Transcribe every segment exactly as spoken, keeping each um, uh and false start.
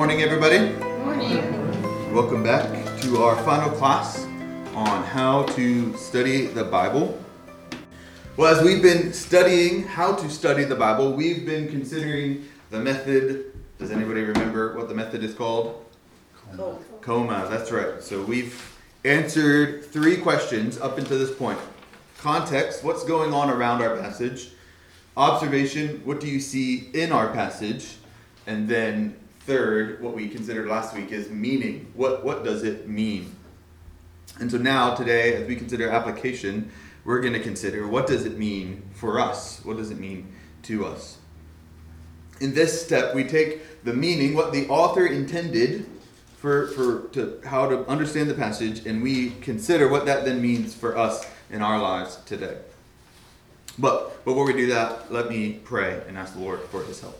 morning, everybody. Morning. Welcome back to our final class on how to study the Bible. Well, as we've been studying how to study the Bible, we've been considering the method. Does anybody remember what the method is called? Coma. Coma, that's right. So we've answered three questions up until this point. Context, what's going on around our passage? Observation, what do you see in our passage? And then third, what we considered last week is meaning. What, what does it mean? And so now, today, as we consider application, we're going to consider what does it mean for us? What does it mean to us? In this step, we take the meaning, what the author intended for, for to how to understand the passage, and we consider what that then means for us in our lives today. But before we do that, let me pray and ask the Lord for his help.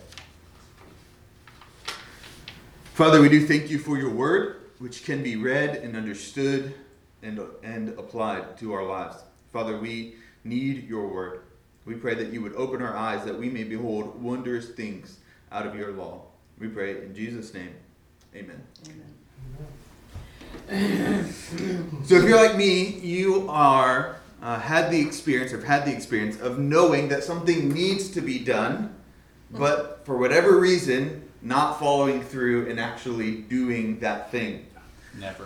Father, we do thank you for your word, which can be read and understood and, and applied to our lives. Father, we need your word. We pray that you would open our eyes that we may behold wondrous things out of your law. We pray in Jesus' name. Amen. Amen. So if you're like me, you are uh, had the experience or had the experience of knowing that something needs to be done, but for whatever reason, not following through and actually doing that thing. Never.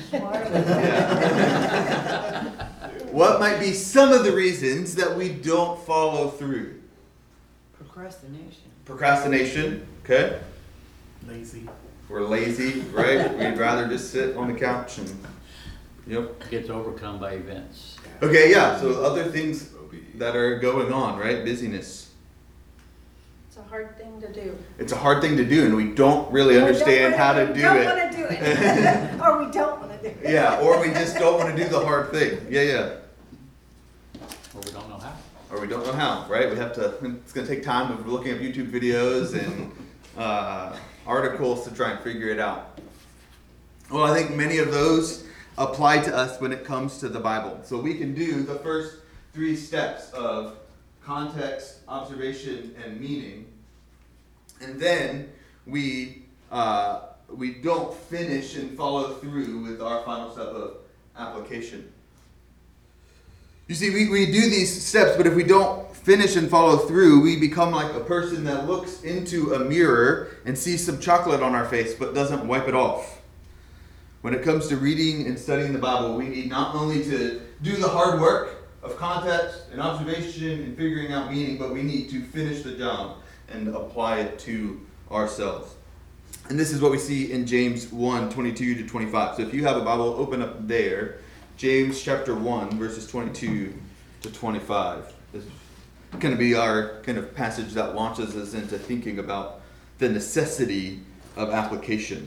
Yeah. What might be some of the reasons that we don't follow through? Procrastination. Procrastination, okay? Lazy. We're lazy, right? We'd rather just sit on the couch and, yep. Gets overcome by events. Okay, yeah, so other things that are going on, right? Busyness. It's a hard thing to do. It's a hard thing to do, and we don't really Or understand how to we do don't it. want to do it. Or we don't want to do it. Yeah, or we just don't want to do the hard thing. Yeah, yeah. Or we don't know how. Or we don't know how, right? We have to, it's going to take time of looking at YouTube videos and uh, articles to try and figure it out. Well, I think many of those apply to us when it comes to the Bible. So we can do the first three steps of context, observation, and meaning. And then we uh, we don't finish and follow through with our final step of application. You see, we, we do these steps, but if we don't finish and follow through, we become like a person that looks into a mirror and sees some chocolate on our face, but doesn't wipe it off. When it comes to reading and studying the Bible, we need not only to do the hard work of context and observation and figuring out meaning, but we need to finish the job and apply it to ourselves. And this is what we see in James one, twenty-two to twenty-five. So if you have a Bible, open up there. James chapter one, verses twenty-two to twenty-five. This is going to be our kind of passage that launches us into thinking about the necessity of application.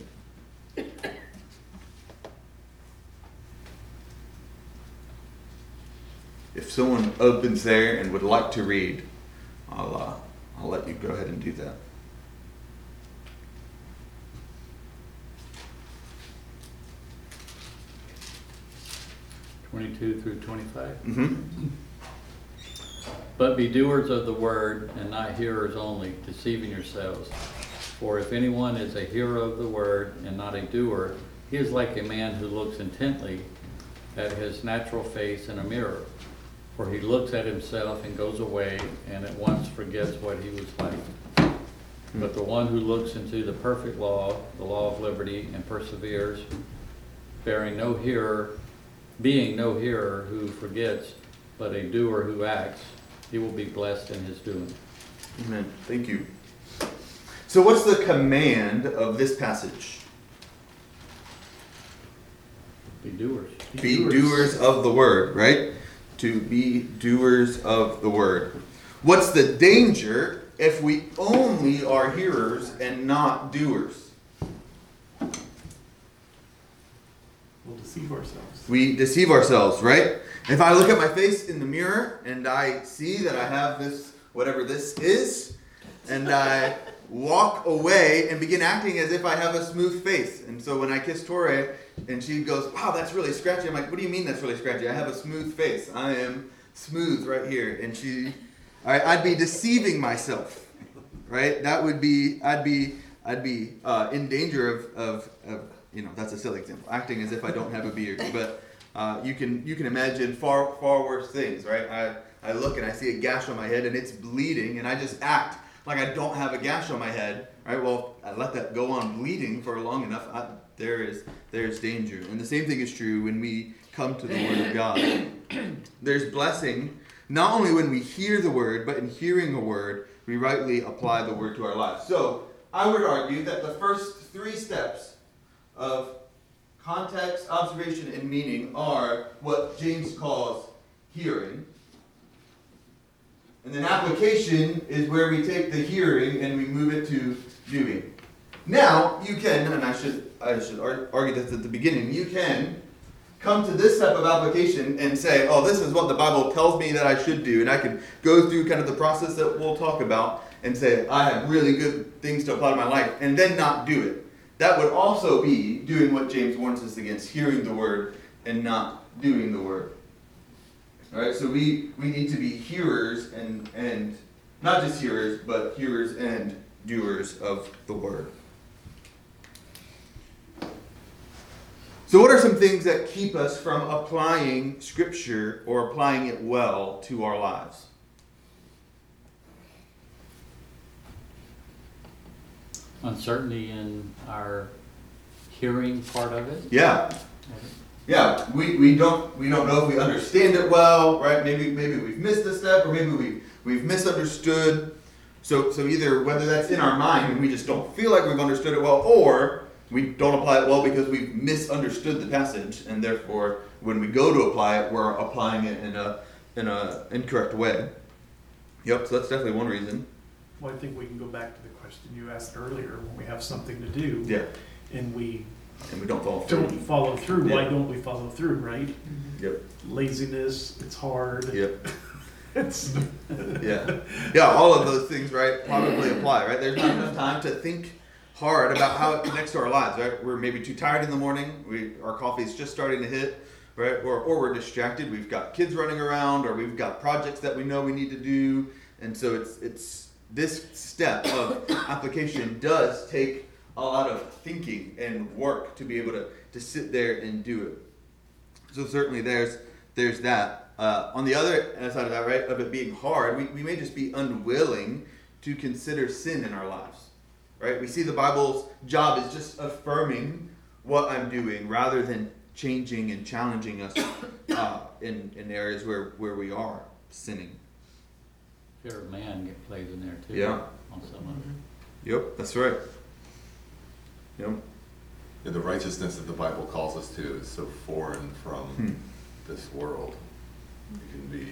If someone opens there and would like to read, I'll uh, I'll let you go ahead and do that. twenty-two through twenty-five. Mm-hmm. But be doers of the word and not hearers only, deceiving yourselves. For if anyone is a hearer of the word and not a doer, he is like a man who looks intently at his natural face in a mirror. For he looks at himself and goes away and at once forgets what he was like. But the one who looks into the perfect law, the law of liberty, and perseveres, bearing no hearer, being no hearer who forgets, but a doer who acts, he will be blessed in his doing. Amen. Thank you. So what's the command of this passage? Be doers. Be doers. doers of the word, right? To be doers of the word. What's the danger if we only are hearers and not doers? We'll deceive ourselves. We deceive ourselves, right? If I look at my face in the mirror and I see that I have this, whatever this is, and I walk away and begin acting as if I have a smooth face. And so when I kiss Torre and she goes, wow, that's really scratchy. I'm like, what do you mean that's really scratchy? I have a smooth face. I am smooth right here. And she, I, I'd be deceiving myself, right? That would be, I'd be I'd be uh, in danger of, of, of, you know, that's a silly example, acting as if I don't have a beard. But uh, you can you can imagine far far worse things, right? I, I look and I see a gash on my head and it's bleeding, and I just act like I don't have a gash on my head, right? Well, I let that go on bleeding for long enough, I, there is there's danger. And the same thing is true when we come to the Word of God. There's blessing not only when we hear the Word, but in hearing a word, we rightly apply the Word to our lives. So I would argue that the first three steps of context, observation, and meaning are what James calls hearing. And then application is where we take the hearing and we move it to doing. Now, you can, and I should I should argue this at the beginning, you can come to this step of application and say, oh, this is what the Bible tells me that I should do. And I can go through kind of the process that we'll talk about and say, I have really good things to apply to my life, and then not do it. That would also be doing what James warns us against, hearing the word and not doing the word. All right, so we, we need to be hearers and, and not just hearers, but hearers and doers of the word. So what are some things that keep us from applying Scripture or applying it well to our lives? Uncertainty in our hearing part of it. Yeah. Yeah, we, we don't we don't know if we understand it well, right? Maybe maybe we've missed a step, or maybe we we've misunderstood. So so either whether that's in our mind and we just don't feel like we've understood it well, or we don't apply it well because we've misunderstood the passage, and therefore when we go to apply it, we're applying it in a in a incorrect way. Yep, so that's definitely one reason. Well, I think we can go back to the question you asked earlier. When we have something to do, Yeah. and we And we don't follow through. don't follow through, why Yeah. don't we follow through, right? Yep. Laziness, it's hard. Yep. It's Yeah. Yeah, all of those things, right, probably apply, right? There's not enough time to think hard about how it connects to our lives, right? We're maybe too tired in the morning. We our coffee's just starting to hit, right? Or or we're distracted. We've got kids running around, or we've got projects that we know we need to do. And so it's it's this step of application does take a lot of thinking and work to be able to, to sit there and do it. So certainly there's there's that. Uh, on the other side of that, right, of it being hard, we, we may just be unwilling to consider sin in our lives. Right? We see the Bible's job is just affirming what I'm doing rather than changing and challenging us uh, in, in areas where, where we are sinning. Fear of man get plays in there too. Yeah. On some of it. Yep, that's right. Yep. Yeah, the righteousness that the Bible calls us to is so foreign from Hmm. this world. It can be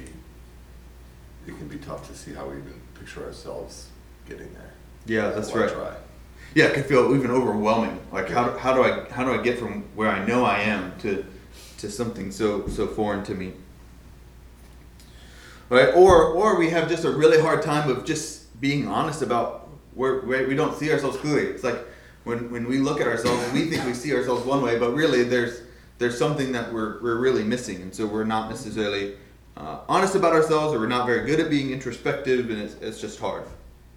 it can be tough to see how we even picture ourselves getting there. Yeah, that's Why right. try? Yeah, it can feel even overwhelming. Like how do, how do I how do I get from where I know I am to to something so so foreign to me? Right? Or or we have just a really hard time of just being honest about where, where we don't see ourselves clearly. It's like when when we look at ourselves, we think we see ourselves one way, but really there's there's something that we're we're really missing, and so we're not necessarily uh, honest about ourselves, or we're not very good at being introspective, and it's it's just hard.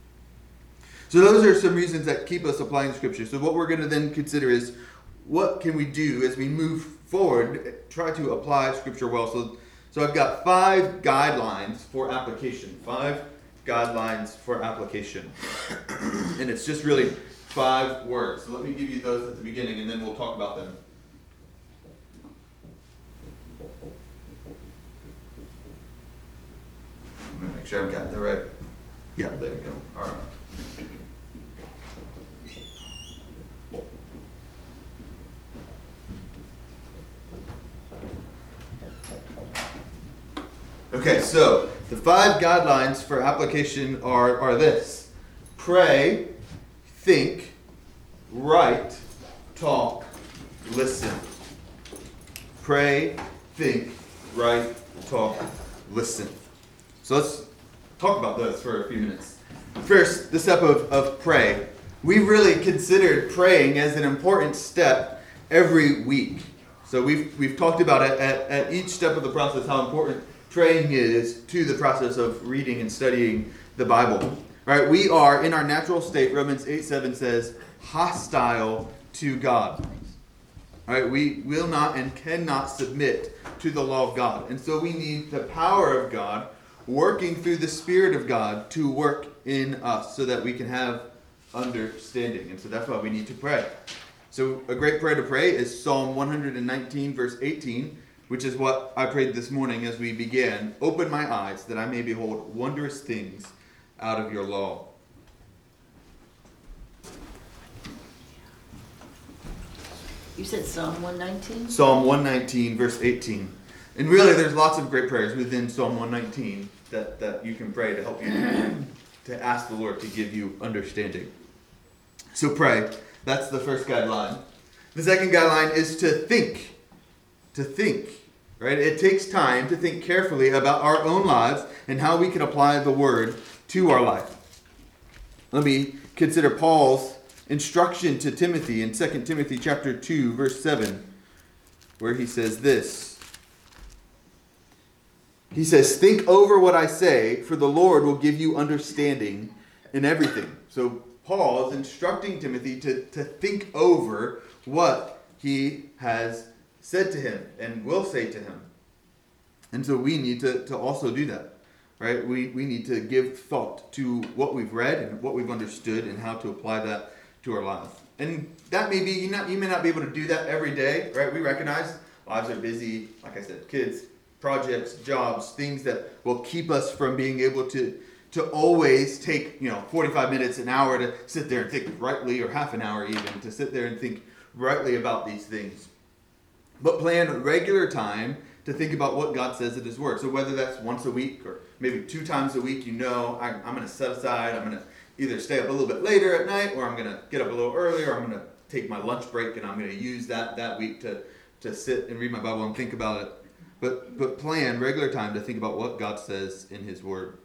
So those are some reasons that keep us applying Scripture. So what we're going to then consider is, what can we do as we move forward, try to apply Scripture well. So, so I've got five guidelines for application. Five guidelines for application. And it's just really five words. So let me give you those at the beginning, and then we'll talk about them. I'm going to make sure I've got the right. Yeah, there we go. All right. Okay, so the five guidelines for application are, are this: pray, think, write, talk, listen. Pray, think, write, talk, listen. So let's talk about those for a few minutes. First, the step of, of pray. We've really considered praying as an important step every week. So we've we've talked about it at, at each step of the process, how important praying is to the process of reading and studying the Bible. Right? We are in our natural state. Romans eight seven says, hostile to God. All right, we will not and cannot submit to the law of God. And so we need the power of God working through the Spirit of God to work in us so that we can have understanding. And so that's why we need to pray. So a great prayer to pray is Psalm one nineteen, verse eighteen, which is what I prayed this morning as we began. Open my eyes that I may behold wondrous things out of your law. You said Psalm one nineteen? Psalm one nineteen, verse eighteen. And really, there's lots of great prayers within Psalm one nineteen that, that you can pray to help you to ask the Lord to give you understanding. So pray. That's the first guideline. The second guideline is to think. To think. Right? It takes time to think carefully about our own lives and how we can apply the word to our life. Let me consider Paul's instruction to Timothy in Second Timothy chapter two, verse seven, where he says this. He says, think over what I say, for the Lord will give you understanding in everything. So Paul is instructing Timothy to, to think over what he has said to him and will say to him. And so we need to, to also do that. Right? We, we need to give thought to what we've read and what we've understood and how to apply that to our lives. And that may be, you, not, you may not be able to do that every day, right? We recognize lives are busy, like I said, kids, projects, jobs, things that will keep us from being able to, to always take, you know, forty-five minutes, an hour to sit there and think rightly, or half an hour even, to sit there and think rightly about these things. But plan regular time to think about what God says in His Word. So whether that's once a week or maybe two times a week, you know, I, I'm going to set aside, I'm going to either stay up a little bit later at night, or I'm going to get up a little earlier, or I'm going to take my lunch break and I'm going to use that that week to, to sit and read my Bible and think about it. But but plan regular time to think about what God says in His Word.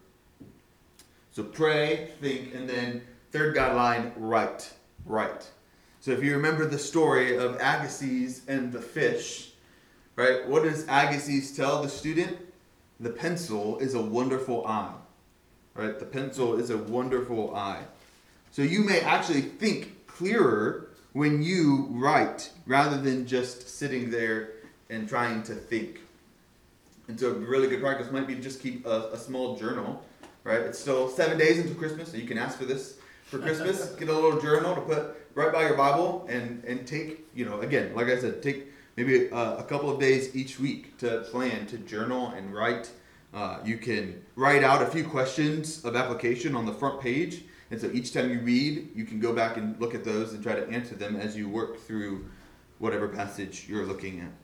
So pray, think, and then third guideline, write. Write. So if you remember the story of Agassiz and the fish, right? What does Agassiz tell the student? The pencil is a wonderful eye. Right? The pencil is a wonderful eye. So you may actually think clearer when you write rather than just sitting there and trying to think. And so a really good practice might be to just keep a, a small journal, right? It's still seven days until Christmas, so you can ask for this for Christmas. Get a little journal to put right by your Bible and, and take, you know, again, like I said, take maybe a, a couple of days each week to plan, to journal and write. Uh, you can write out a few questions of application on the front page. And so each time you read, you can go back and look at those and try to answer them as you work through whatever passage you're looking at.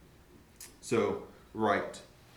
So, write.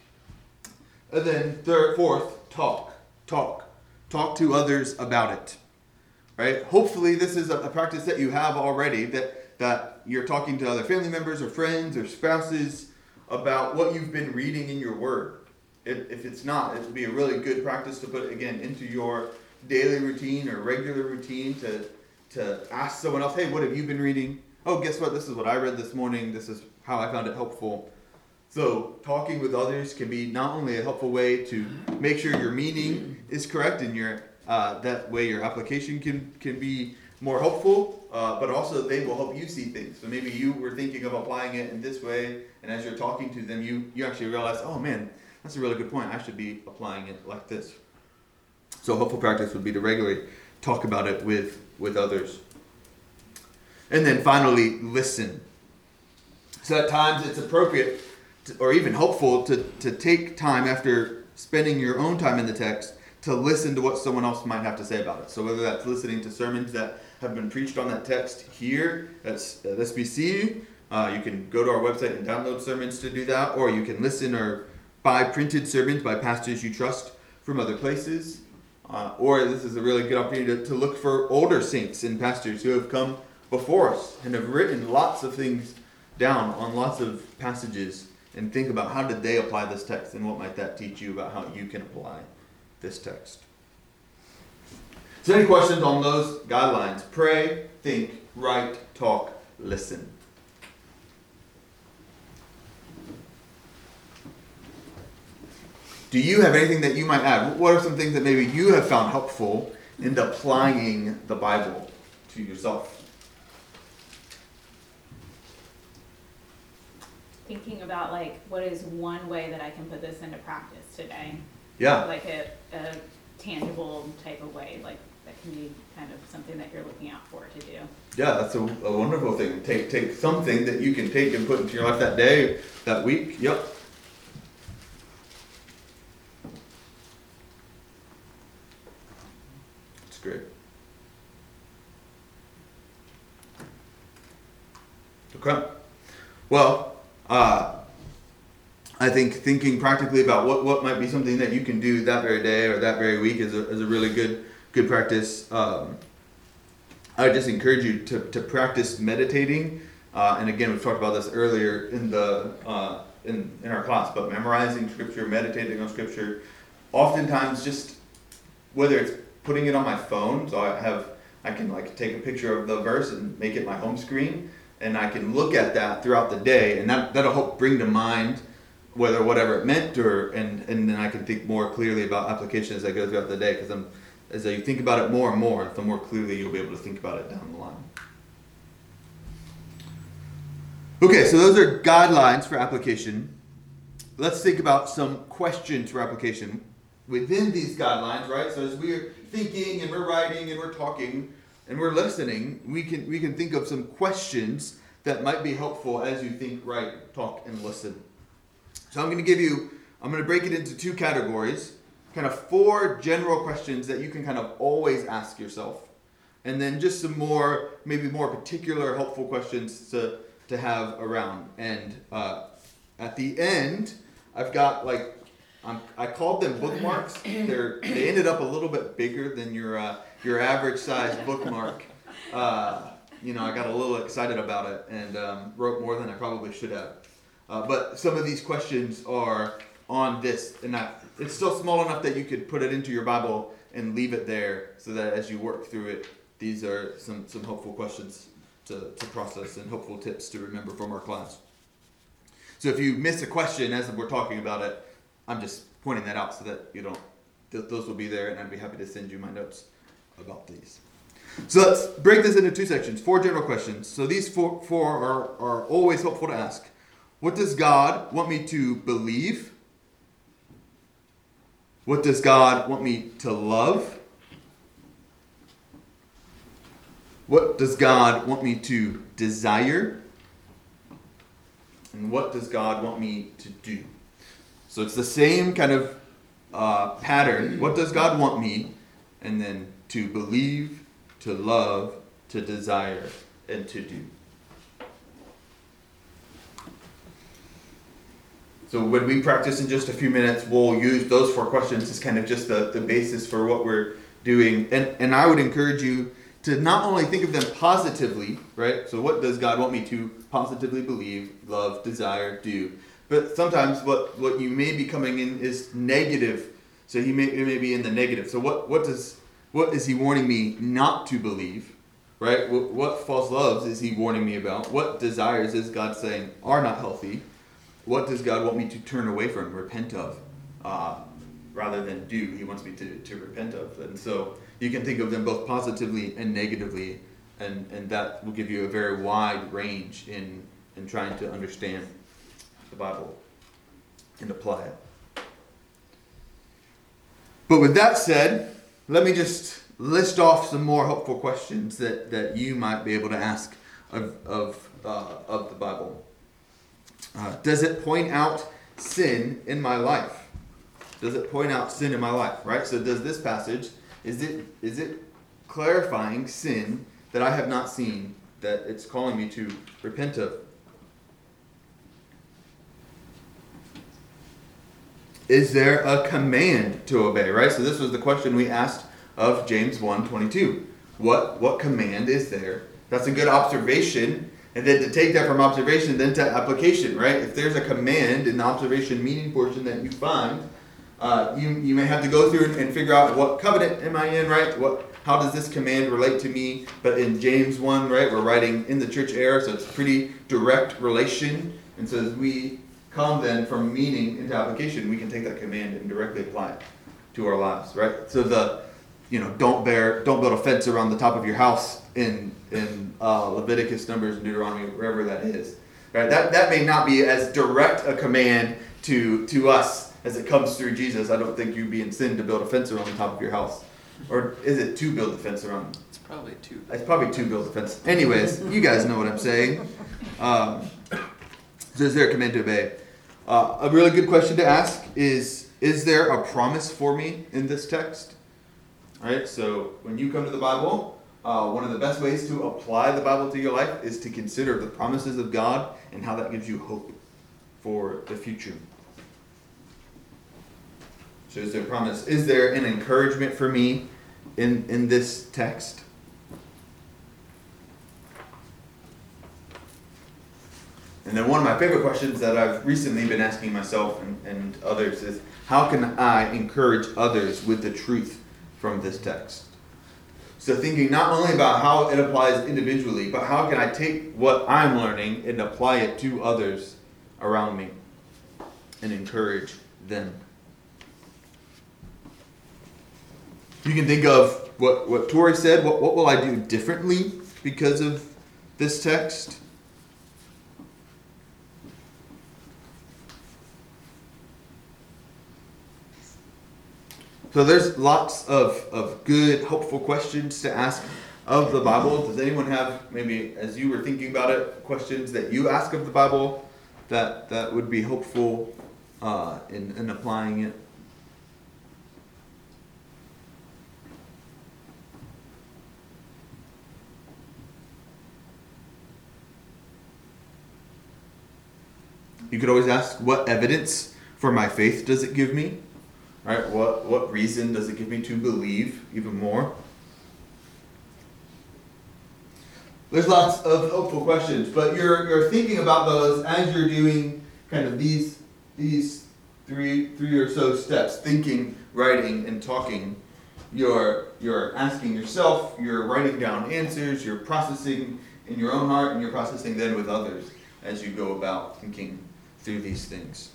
And then third, fourth, talk. Talk. Talk to others about it. Right? Hopefully this is a, a practice that you have already, that, that you're talking to other family members or friends or spouses about what you've been reading in your word. If, if it's not, it would be a really good practice to put, again, into your daily routine or regular routine to, to ask someone else, hey, what have you been reading? Oh, guess what? This is what I read this morning. This is how I found it helpful. So talking with others can be not only a helpful way to make sure your meaning is correct and your uh, that way your application can, can be more helpful, uh, but also they will help you see things. So maybe you were thinking of applying it in this way, and as you're talking to them, you, you actually realize, oh man, that's a really good point. I should be applying it like this. So a helpful practice would be to regularly talk about it with, with others. And then finally, listen. So at times it's appropriate to, or even helpful to, to take time after spending your own time in the text to listen to what someone else might have to say about it. So whether that's listening to sermons that have been preached on that text here at S B C, uh, you can go to our website and download sermons to do that, or you can listen or buy printed sermons by pastors you trust from other places. Uh, or this is a really good opportunity to, to look for older saints and pastors who have come before us and have written lots of things down on lots of passages, and think about how did they apply this text and what might that teach you about how you can apply this text. So any questions on those guidelines? Pray, think, write, talk, listen. Do you have anything that you might add? What are some things that maybe you have found helpful in applying the Bible to yourself? thinking about like, what is one way that I can put this into practice today? Yeah. Like a, a tangible type of way, like that can be kind of something that you're looking out for to do. Yeah, that's a, a wonderful thing. Take take something that you can take and put into your life that day, that week. Yep. That's great. Okay. Well, uh, I think thinking practically about what, what might be something that you can do that very day or that very week is a, is a really good good practice. Um, I would just encourage you to, to practice meditating. Uh, and again, we've talked about this earlier in the uh, in, in our class, but memorizing scripture, meditating on scripture, oftentimes just whether it's putting it on my phone, so I have I can like take a picture of the verse and make it my home screen, and I can look at that throughout the day, and that, that'll help bring to mind whether whatever it meant, or and, and then I can think more clearly about application as I go throughout the day, because I'm as you think about it more and more, the more clearly you'll be able to think about it down the line. Okay, so those are guidelines for application. Let's think about some questions for application within these guidelines, right? So as we're thinking and we're writing and we're talking and we're listening, we can we can think of some questions that might be helpful as you think, write, talk, and listen. So I'm going to give you, I'm going to break it into two categories, kind of four general questions that you can kind of always ask yourself, and then just some more, maybe more particular helpful questions to, to have around. And uh, at the end, I've got like, I'm, I called them bookmarks. They're, they ended up a little bit bigger than your uh, your average size bookmark. Uh, you know, I got a little excited about it and um, wrote more than I probably should have. Uh, but some of these questions are on this, and I, it's still small enough that you could put it into your Bible and leave it there, so that as you work through it, these are some, some helpful questions to, to process and helpful tips to remember from our class. So if you miss a question as we're talking about it, I'm just pointing that out so that you don't, th- those will be there, and I'd be happy to send you my notes about these. So let's break this into two sections, four general questions. So these four, four are, are always helpful to ask. What does God want me to believe? What does God want me to love? What does God want me to desire? And what does God want me to do? So it's the same kind of uh, pattern. What does God want me? And then to believe, to love, to desire, and to do. So when we practice in just a few minutes, we'll use those four questions as kind of just the, the basis for what we're doing. And, and I would encourage you to not only think of them positively, right? So what does God want me to positively believe, love, desire, do? But sometimes what, what you may be coming in is negative. So he may, it may be in the negative. So what, what does what is he warning me not to believe, right? What, what false loves is he warning me about? What desires is God saying are not healthy? What does God want me to turn away from, repent of, uh, rather than do? He wants me to, to repent of. And so you can think of them both positively and negatively, and, and that will give you a very wide range in, in trying to understand the Bible and apply it. But with that said, let me just list off some more helpful questions that, that you might be able to ask of, of, uh, of the Bible. Uh, does it point out sin in my life? Does it point out sin in my life, right? So does this passage, is it is it clarifying sin that I have not seen, that it's calling me to repent of? Is there a command to obey, right? So this was the question we asked of James one twenty-two. What, what command is there? That's a good observation. And then to take that from observation, then to application, right? If there's a command in the observation meaning portion that you find, uh, you you may have to go through and, and figure out what covenant am I in, right? What how does this command relate to me? But in James one, right, we're writing in the church era, so it's a pretty direct relation. And so as we come then from meaning into application, we can take that command and directly apply it to our lives, right? So the you know, don't bear, don't build a fence around the top of your house in in uh, Leviticus, Numbers, and Deuteronomy, wherever that is. right? That that may not be as direct a command to to us as it comes through Jesus. I don't think you'd be in sin to build a fence around the top of your house. Or is it to build a fence around? It's probably two. It's probably to build a fence. Anyways, you guys know what I'm saying. Um, so is there a command to obey? Uh, a really good question to ask is, is there a promise for me in this text? All right, so when you come to the Bible, uh, one of the best ways to apply the Bible to your life is to consider the promises of God and how that gives you hope for the future. So is there a promise? Is there an encouragement for me in, in this text? And then one of my favorite questions that I've recently been asking myself and, and others is, how can I encourage others with the truth from this text? So thinking not only about how it applies individually, but how can I take what I'm learning and apply it to others around me and encourage them? You can think of what, what Tori said. What, what will I do differently because of this text? So there's lots of, of good, hopeful questions to ask of the Bible. Does anyone have, maybe as you were thinking about it, questions that you ask of the Bible that, that would be hopeful uh, in, in applying it? You could always ask, what evidence for my faith does it give me? Right? What what reason does it give me to believe even more? There's lots of hopeful questions, but you're you're thinking about those as you're doing kind of these these three three or so steps: thinking, writing, and talking. You're you're asking yourself, you're writing down answers, you're processing in your own heart, and you're processing then with others as you go about thinking through these things.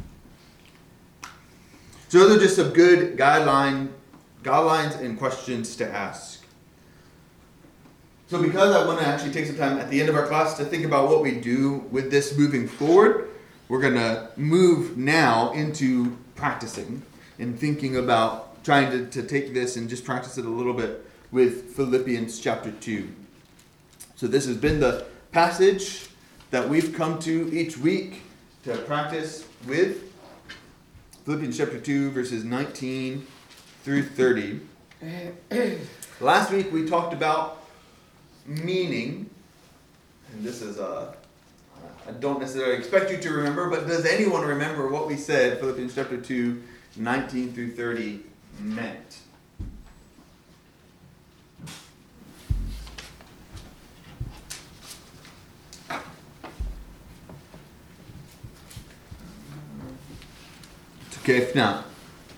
So those are just some good guideline, guidelines and questions to ask. So because I want to actually take some time at the end of our class to think about what we do with this moving forward, we're going to move now into practicing and thinking about trying to, to take this and just practice it a little bit with Philippians chapter two. So this has been the passage that we've come to each week to practice with. Philippians chapter two, verses nineteen through thirty. Last week we talked about meaning. And this is, uh, I don't necessarily expect you to remember, but does anyone remember what we said Philippians chapter two, nineteen through thirty meant? Okay, if not.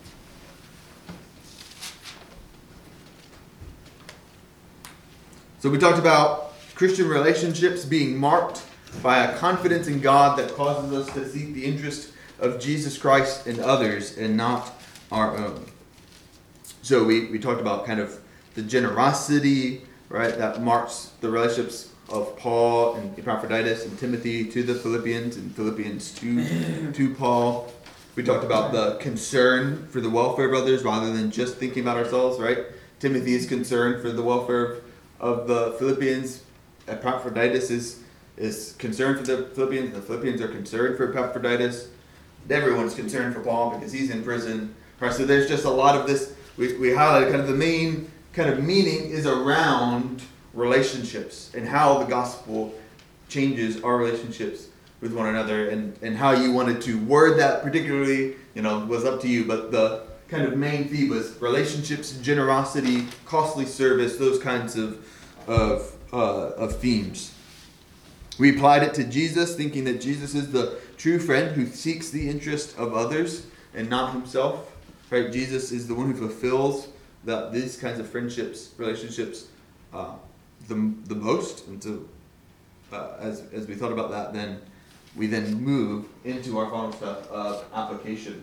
So we talked about Christian relationships being marked by a confidence in God that causes us to seek the interest of Jesus Christ and others and not our own. So we, we talked about kind of the generosity, right, that marks the relationships of Paul and Epaphroditus and Timothy to the Philippians and Philippians to, to Paul. We talked about the concern for the welfare of others rather than just thinking about ourselves, right? Timothy is concerned for the welfare of the Philippians. Epaphroditus is, is concerned for the Philippians. The Philippians are concerned for Epaphroditus. Everyone's concerned for Paul because he's in prison. Right? So there's just a lot of this. We, we highlighted kind of the main kind of meaning is around relationships and how the gospel changes our relationships with one another, and, and how you wanted to word that particularly, you know, was up to you. But the kind of main theme was relationships, generosity, costly service, those kinds of of uh, of themes. We applied it to Jesus, thinking that Jesus is the true friend who seeks the interest of others and not himself. Right? Jesus is the one who fulfills the, these kinds of friendships, relationships, uh, the the most. And so, uh, as as we thought about that, then. We then move into our final step of application.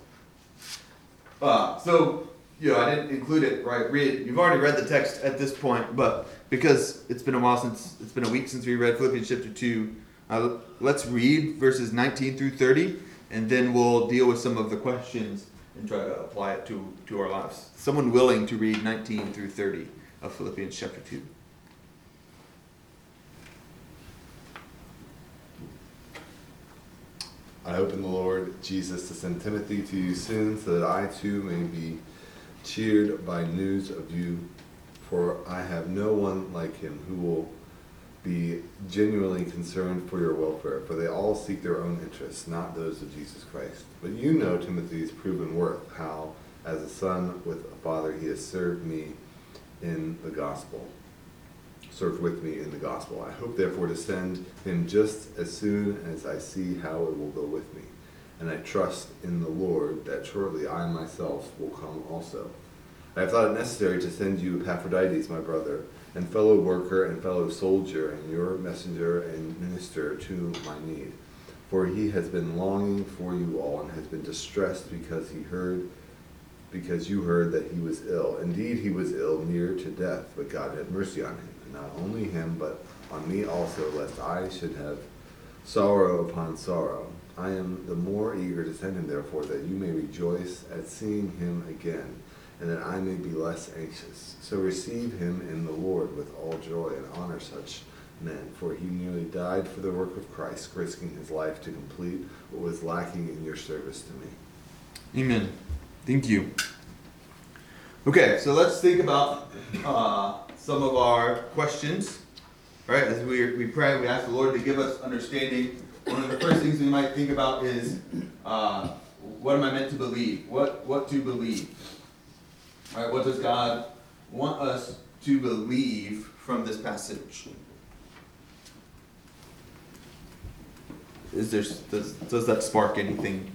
Uh, so, you know, I didn't include it, right? Read, you've already read the text at this point, but because it's been a while since, it's been a week since we read Philippians chapter two, Uh, let's read verses nineteen through thirty, and then we'll deal with some of the questions and try to apply it to, to our lives. Someone willing to read nineteen through thirty of Philippians chapter two. I hope in the Lord Jesus to send Timothy to you soon, so that I too may be cheered by news of you. For I have no one like him who will be genuinely concerned for your welfare, for they all seek their own interests, not those of Jesus Christ. But you know Timothy's proven worth, how, as a son with a father, he has served me in the gospel. served with me in the gospel. I hope therefore to send him just as soon as I see how it will go with me. And I trust in the Lord that shortly I myself will come also. I have thought it necessary to send you Epaphroditus, my brother, and fellow worker and fellow soldier, and your messenger and minister to my need. For he has been longing for you all, and has been distressed because he heard because you heard that he was ill. Indeed, he was ill, near to death, but God had mercy on him. Not only him, but on me also, lest I should have sorrow upon sorrow. I am the more eager to send him, therefore, that you may rejoice at seeing him again, and that I may be less anxious. So receive him in the Lord with all joy, and honor such men, for he nearly died for the work of Christ, risking his life to complete what was lacking in your service to me. Amen. Thank you. Okay, so let's think about uh, some of our questions. Right, as we we pray, we ask the Lord to give us understanding. One of the first things we might think about is, uh, what am I meant to believe? What what to believe? All right, what does God want us to believe from this passage? Is there does does that spark anything?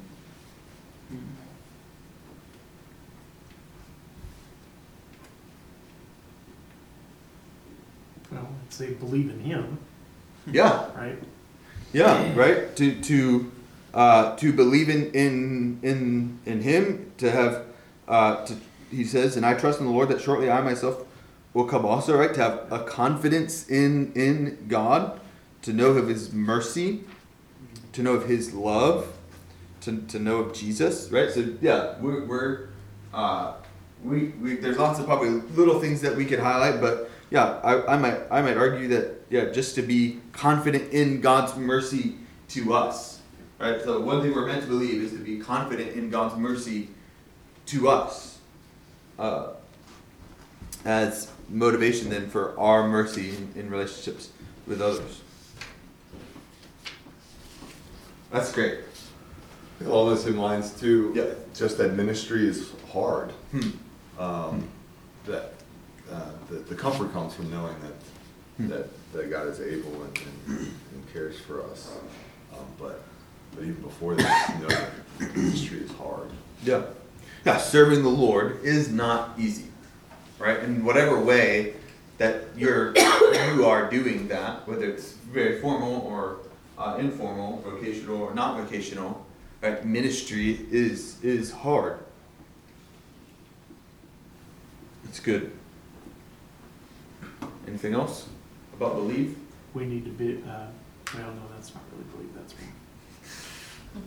Well, I'd say believe in him, Yeah. right? Yeah, right. To to uh, to believe in in in in Him. To have uh, to He says, and I trust in the Lord that shortly I myself will come also. Right. To have a confidence in in God. To know of His mercy. To know of His love. To to know of Jesus. Right. So yeah, we're, we're uh, we we there's lots of probably little things that we could highlight, but. Yeah, I, I might I might argue that yeah, just to be confident in God's mercy to us, right? So one thing we're meant to believe is to be confident in God's mercy to us, uh, as motivation then for our mercy in, in relationships with others. That's great. All this in lines too. Yeah. Just that ministry is hard. Hmm. Um, that uh, the, the comfort comes from knowing that Hmm. that, that God is able and, and, and cares for us. Um, but but even before that, you know, the ministry is hard. Yeah. Yeah, serving the Lord is not easy, right? In whatever way that you're you are doing that, whether it's very formal or uh, informal, vocational or not vocational, right? Ministry is is hard. It's good. Anything else about believe? We need to be, uh, well, no, that's not really believe, that's wrong.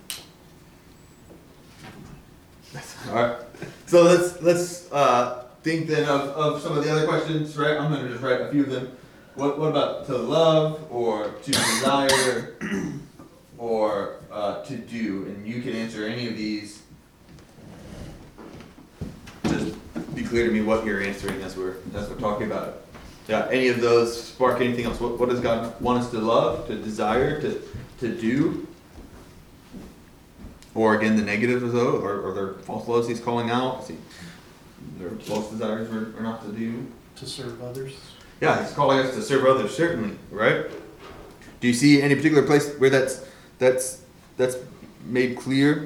Never mind. All right. So let's let's uh, think then of, of some of the other questions. Right. I'm going to just write a few of them. What what about to love or to desire or uh, to do? And you can answer any of these. Just be clear to me what you're answering as we're as we're talking about it. Yeah. Any of those spark anything else? What what does God want us to love, to desire, to to do? Or again, the negative of those, or, or their false loves he's calling out. See, their false desires are, are not to do. To serve others. Yeah, he's calling us to serve others, certainly, right? Do you see any particular place where that's that's that's made clear?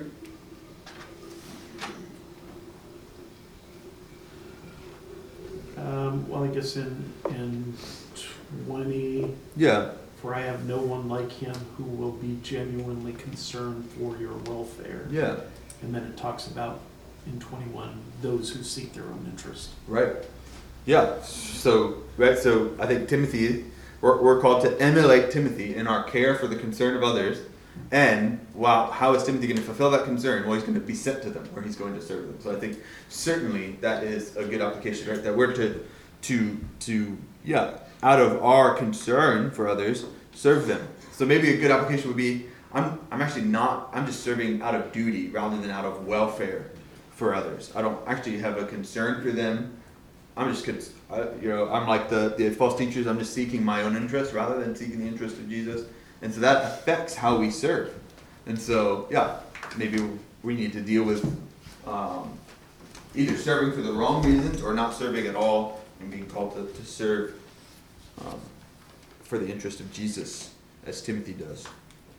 Um, well, I guess in, in twenty, Yeah. for I have no one like him who will be genuinely concerned for your welfare. Yeah. And then it talks about, in twenty-one, those who seek their own interest. Right. Yeah. So right. So I think Timothy, we're, we're called to emulate Timothy in our care for the concern of others. And wow, how is Timothy going to fulfill that concern? Well, he's going to be sent to them, where he's going to serve them. So I think certainly that is a good application, right? That we're to, to, to, yeah, out of our concern for others, serve them. So maybe a good application would be, I'm, I'm actually not, I'm just serving out of duty rather than out of welfare for others. I don't actually have a concern for them. I'm just, cons- I, you know, I'm like the, the false teachers. I'm just seeking my own interest rather than seeking the interest of Jesus. And so that affects how we serve. And so, yeah, maybe we need to deal with um, either serving for the wrong reasons or not serving at all and being called to, to serve um, for the interest of Jesus, as Timothy does.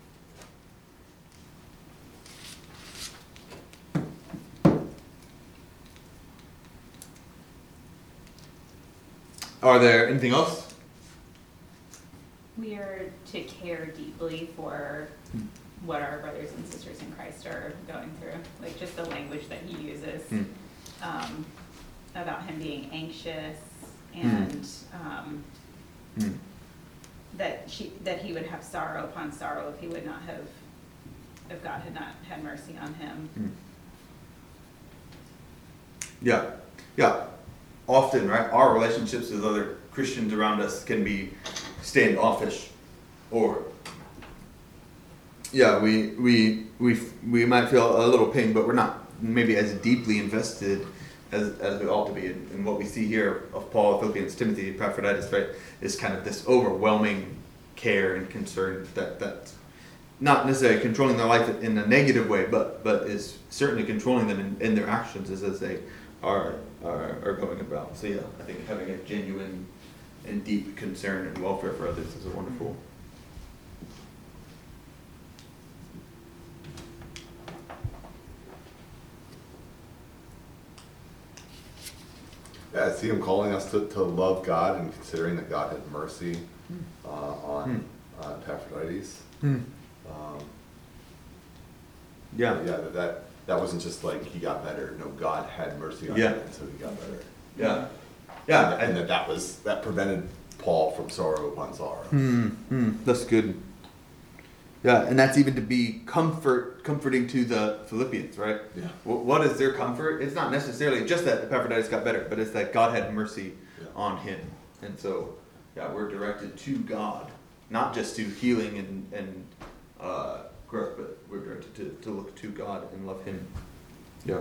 Are there anything else? We are to care deeply for what our brothers and sisters in Christ are going through. Like just the language that he uses Hmm. um, about him being anxious and um, Hmm. that she that he would have sorrow upon sorrow if he would not have, if God had not had mercy on him. Hmm. Yeah, yeah. Often, right, our relationships with other Christians around us can be standoffish, or yeah, we we we we might feel a little pain, but we're not maybe as deeply invested as as we ought to be. And, and what we see here of Paul, Philippians, Timothy, Epaphroditus, right, is kind of this overwhelming care and concern that that's not necessarily controlling their life in a negative way, but but is certainly controlling them in, in their actions as, as they are, are are going about. So yeah, I think having a genuine and deep concern and welfare for others is a wonderful. Yeah, I see him calling us to, to love God and considering that God had mercy uh, on uh, Epaphroditus. Hmm. Um, Yeah. yeah, that, that that wasn't just like he got better. No, God had mercy on Yeah. him, and so he got better. Yeah. Yeah. and, and that that was that prevented Paul from sorrow upon sorrow. Hmm, hmm, that's good. Yeah, and that's even to be comfort, comforting to the Philippians, right? Yeah. Wh- What is their comfort? It's not necessarily just that Epaphroditus got better, but it's that God had mercy Yeah. on him. And so, yeah, we're directed to God, not just to healing and, and uh, growth, but we're directed to, to look to God and love him. Yeah.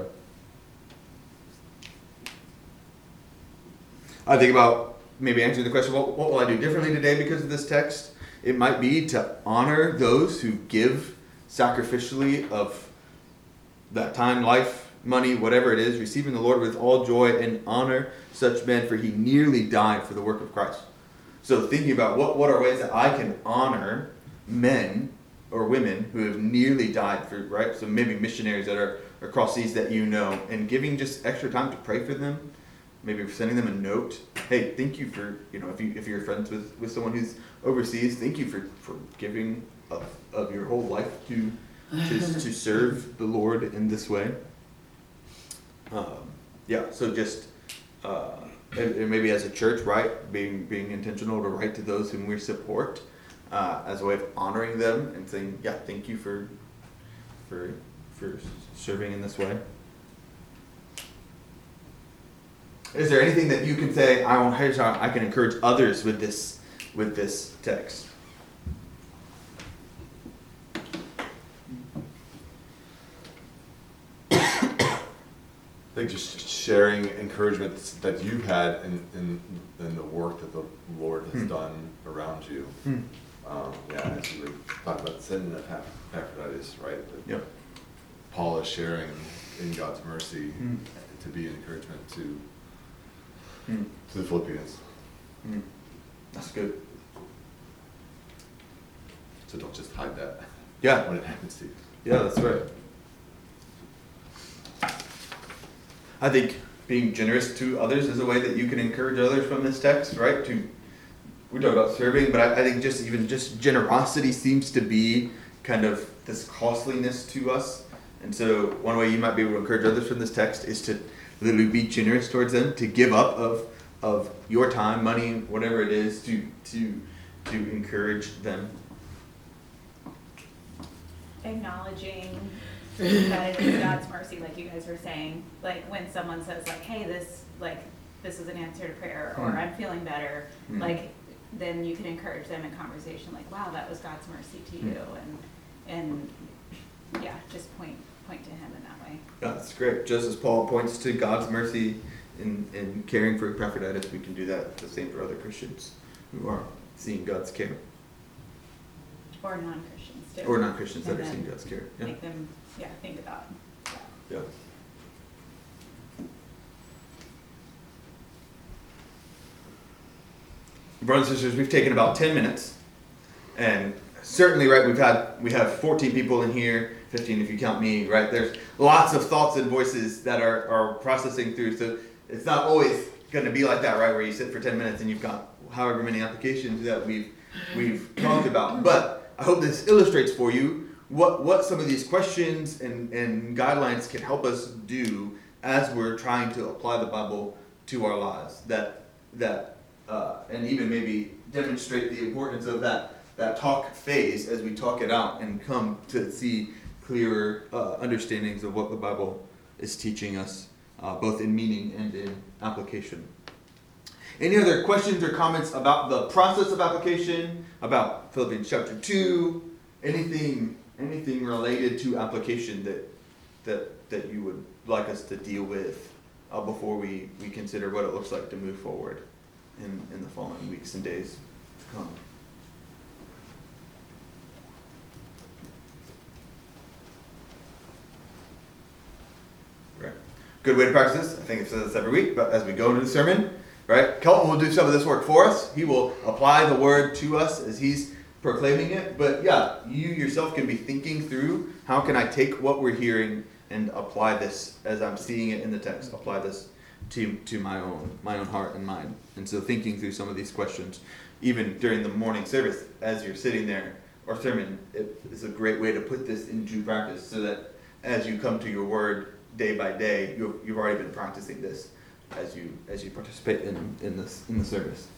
I think about maybe answering the question, what, what will I do differently today because of this text? It might be to honor those who give sacrificially of that time, life, money, whatever it is, receiving the Lord with all joy, and honor such men, for he nearly died for the work of Christ. So thinking about what, what are ways that I can honor men or women who have nearly died for, right? So maybe missionaries that are across seas that you know, and giving just extra time to pray for them. Maybe sending them a note. Hey, thank you for, you know, if you if you're friends with, with someone who's overseas, thank you for, for giving of, of your whole life to to, to serve the Lord in this way. Um, yeah, so just uh, and, and maybe as a church, right, being being intentional to write to those whom we support uh, as a way of honoring them and saying, yeah, thank you for for for serving in this way. Is there anything that you can say, I want, here's how I can encourage others with this with this text? I think just sharing encouragement that you've had in, in, in the work that the Lord has Hmm. done around you. Hmm. Um, yeah, as you were talking about sin and Epaphroditus, right? That Yep. Paul is sharing in God's mercy Hmm. to be an encouragement to Hmm. to the Philippians. Hmm. That's good. So don't just hide that Yeah. when it happens to you. Yeah, that's right. I think being generous to others is a way that you can encourage others from this text, right? To we talk about serving, but I, I think just even just generosity seems to be kind of this costliness to us. And so one way you might be able to encourage others from this text is to literally be generous towards them, to give up of of your time, money, whatever it is, to to to encourage them? Acknowledging that it is God's mercy, like you guys were saying. Like when someone says like, hey, this, like, this is an answer to prayer, or Mm. I'm feeling better, Mm. like, then you can encourage them in conversation, like, wow, that was God's mercy to you, and, and, yeah, just point, point to him in that way. That's great. Just as Paul points to God's mercy in, in caring for Epaphroditus, we can do that the same for other Christians who are seeing God's care. Or non-Christians too. Or non-Christians that And are then seeing God's care. Yeah. Make them, yeah, think about, Yeah. Brothers and sisters, we've taken about ten minutes, and certainly, right, we've had, we have fourteen people in here, fifteen if you count me, right? There's lots of thoughts and voices that are, are processing through, so it's not always going to be like that, right, where you sit for ten minutes and you've got however many applications that we've, we've talked about. But I hope this illustrates for you what, what some of these questions and, and guidelines can help us do as we're trying to apply the Bible to our lives, that, that uh, and even maybe demonstrate the importance of that that talk phase as we talk it out and come to see clearer uh, understandings of what the Bible is teaching us, uh, both in meaning and in application. Any other questions or comments about the process of application, about Philippians chapter two, anything anything related to application that that that you would like us to deal with uh, before we, we consider what it looks like to move forward in, in the following weeks and days to come? Right. Good way to practice this. I think it says this every week, but as we go into the sermon, right, Kelton will do some of this work for us. He will apply the word to us as he's proclaiming it. But yeah, you yourself can be thinking through, how can I take what we're hearing and apply this as I'm seeing it in the text, apply this to to my own my own heart and mind. And so thinking through some of these questions, even during the morning service, as you're sitting there, or sermon, it is a great way to put this into practice so that as you come to your word day by day, you've, you've already been practicing this as you as you participate in, in this in the service.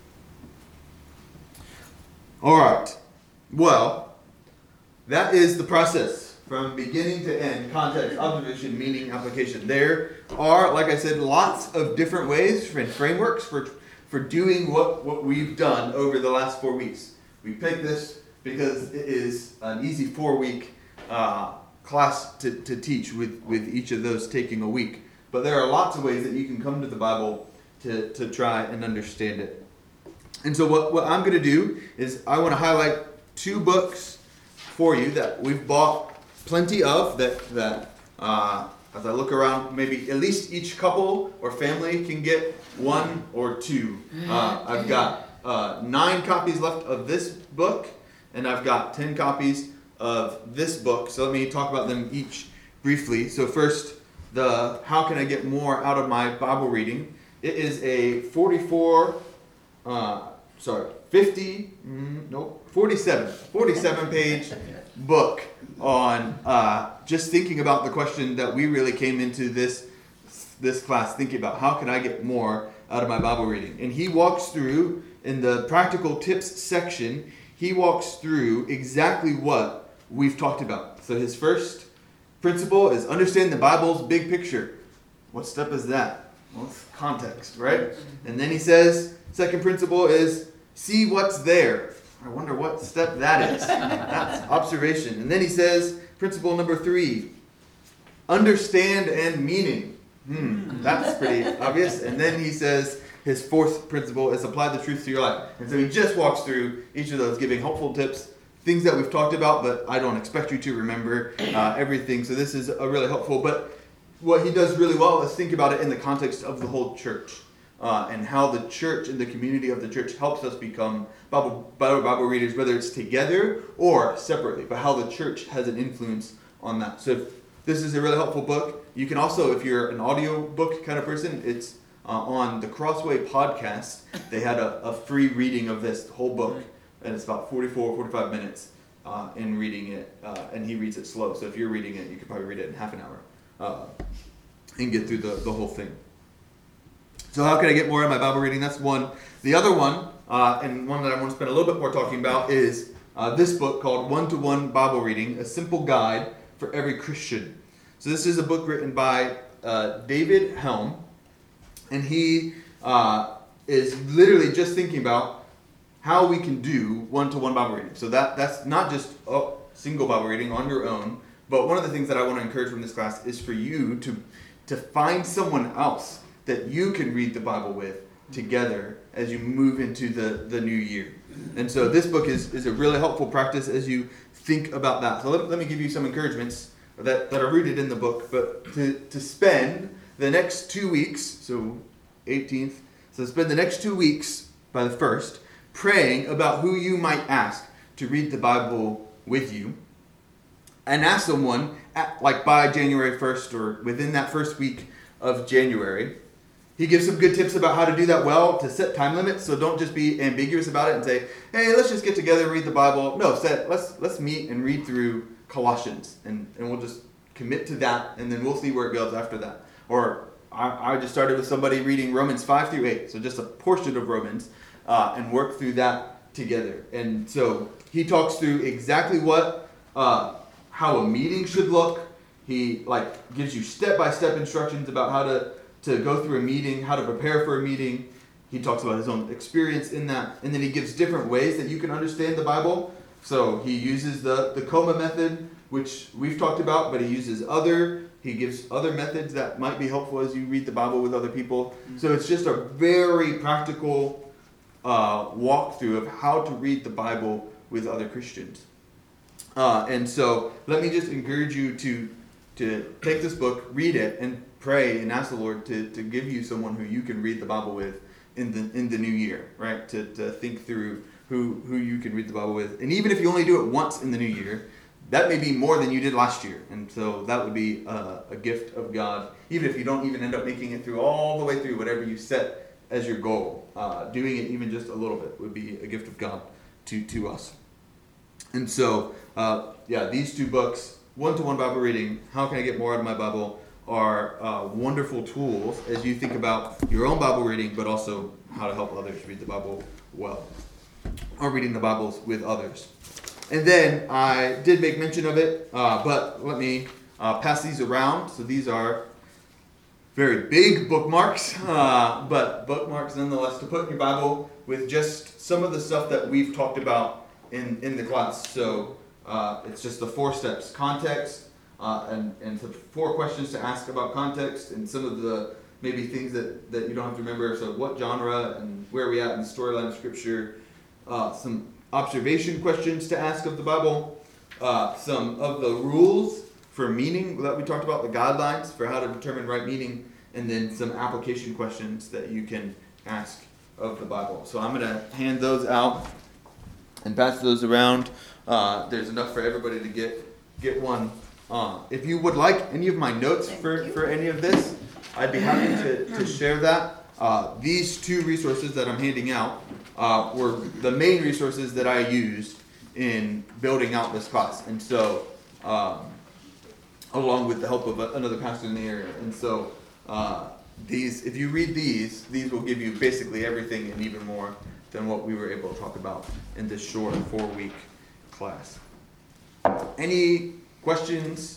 All right. Well, that is the process from beginning to end: context, observation, meaning, application. There are, like I said, lots of different ways and frameworks for for doing what, what we've done over the last four weeks. We picked this because it is an easy four-week uh, class to, to teach with, with each of those taking a week. But there are lots of ways that you can come to the Bible to, to try and understand it. And so what, what I'm going to do is I want to highlight two books for you that we've bought plenty of, that, that uh, as I look around, maybe at least each couple or family can get one or two. Uh, I've got uh, nine copies left of this book, and I've got ten copies of this book. So let me talk about them each briefly. So first, the How Can I Get More Out of My Bible Reading? It is a forty-four, uh, sorry, fifty, mm, nope, forty-seven, forty-seven page book on uh, just thinking about the question that we really came into this this class thinking about. How can I get more out of my Bible reading? And he walks through, in the practical tips section, he walks through exactly what we've talked about. So his first principle is understand the Bible's big picture. What step is that? Well, it's context, right? And then he says, second principle is see what's there. I wonder what step that is. That's observation. And then he says, principle number three, understand and meaning. Hmm, that's pretty obvious. And then he says his fourth principle is apply the truth to your life. And so he just walks through each of those, giving helpful tips, things that we've talked about, but I don't expect you to remember uh, everything. So this is a really helpful. But what he does really well is think about it in the context of the whole church. Uh, and how the church and the community of the church helps us become Bible, Bible, Bible readers, whether it's together or separately, but how the church has an influence on that. So if this is a really helpful book. You can also, if you're an audio book kind of person, it's uh, on the Crossway podcast. They had a, a free reading of this whole book, and it's about forty-four, forty-five minutes uh, in reading it, uh, and he reads it slow. So if you're reading it, you could probably read it in half an hour uh, and get through the, the whole thing. So how can I get more in my Bible reading? That's one. The other one uh, and one that I want to spend a little bit more talking about is uh, this book called One-to-One Bible Reading, A Simple Guide for Every Christian. So this is a book written by uh, David Helm, and he uh, is literally just thinking about how we can do one-to-one Bible reading. So that that's not just a single Bible reading on your own, but one of the things that I want to encourage from this class is for you to to find someone else that you can read the Bible with together as you move into the, the new year. And so this book is, is a really helpful practice as you think about that. So let, let me give you some encouragements that, that are rooted in the book, but to, to spend the next two weeks, so eighteenth, so spend the next two weeks by the first, praying about who you might ask to read the Bible with you, and ask someone, at, like by January first or within that first week of January. He gives some good tips about how to do that well, to set time limits, so don't just be ambiguous about it and say, hey, let's just get together and read the Bible. No, set, let's let's meet and read through Colossians, and, and we'll just commit to that, and then we'll see where it goes after that. Or I, I just started with somebody reading Romans five through eight, so just a portion of Romans, uh, and work through that together. And so he talks through exactly what, uh, how a meeting should look. He like gives you step-by-step instructions about how to to go through a meeting, how to prepare for a meeting. He talks about his own experience in that. And then he gives different ways that you can understand the Bible. So he uses the, the Coma method, which we've talked about, but he uses other, he gives other methods that might be helpful as you read the Bible with other people. So it's just a very practical uh, walkthrough of how to read the Bible with other Christians. Uh, and so let me just encourage you to, to take this book, read it, and pray and ask the Lord to, to give you someone who you can read the Bible with in the in the new year, right? To to think through who, who you can read the Bible with. And even if you only do it once in the new year, that may be more than you did last year. And so that would be a, a gift of God, even if you don't even end up making it through all the way through whatever you set as your goal. Uh, doing it even just a little bit would be a gift of God to, to us. And so, uh, yeah, these two books, One-to-One Bible Reading, How Can I Get More Out of My Bible, are uh, wonderful tools as you think about your own Bible reading, but also how to help others read the Bible well, or reading the Bibles with others. And then I did make mention of it, uh, but let me uh, pass these around. So these are very big bookmarks, uh, but bookmarks nonetheless to put in your Bible with just some of the stuff that we've talked about in, in the class. So uh, it's just the four steps: context, Uh, and, and the four questions to ask about context, and some of the maybe things that, that you don't have to remember. So what genre and where are we at in the storyline of Scripture. Uh, some observation questions to ask of the Bible. Uh, some of the rules for meaning that we talked about, the guidelines for how to determine right meaning. And then some application questions that you can ask of the Bible. So I'm going to hand those out and pass those around. Uh, there's enough for everybody to get get one. Uh, if you would like any of my notes for, for any of this, I'd be happy to, to share that. Uh, these two resources that I'm handing out uh, were the main resources that I used in building out this class. And so, um, along with the help of a, another pastor in the area. And so, uh, these, if you read these, these will give you basically everything and even more than what we were able to talk about in this short four-week class. Any questions?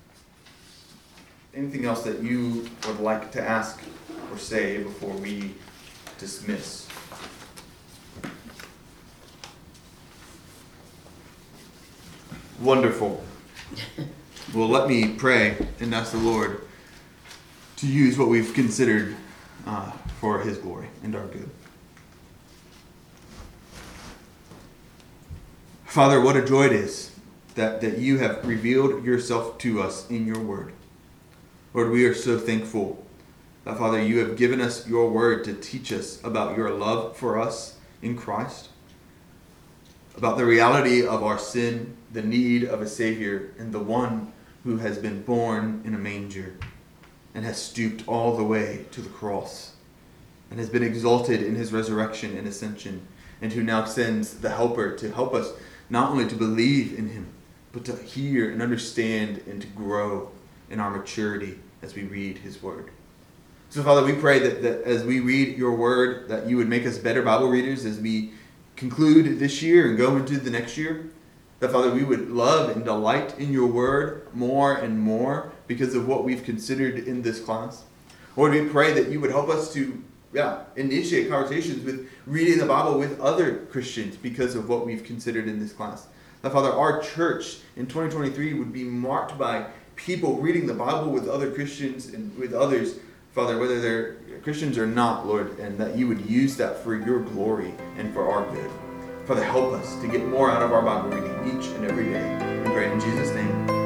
Anything else that you would like to ask or say before we dismiss? Wonderful. Well, let me pray and ask the Lord to use what we've considered uh, for His glory and our good. Father, what a joy it is That, that you have revealed yourself to us in your word. Lord, we are so thankful that, Father, you have given us your word to teach us about your love for us in Christ, about the reality of our sin, the need of a Savior, and the one who has been born in a manger and has stooped all the way to the cross and has been exalted in his resurrection and ascension, and who now sends the Helper to help us not only to believe in him, but to hear and understand and to grow in our maturity as we read his word. So, Father, we pray that, that as we read your word, that you would make us better Bible readers as we conclude this year and go into the next year. That, Father, we would love and delight in your word more and more because of what we've considered in this class. Lord, we pray that you would help us to yeah, initiate conversations with reading the Bible with other Christians because of what we've considered in this class. That, Father, our church in twenty twenty-three would be marked by people reading the Bible with other Christians and with others, Father, whether they're Christians or not, Lord, and that you would use that for your glory and for our good. Father, help us to get more out of our Bible reading each and every day. We pray in Jesus' name.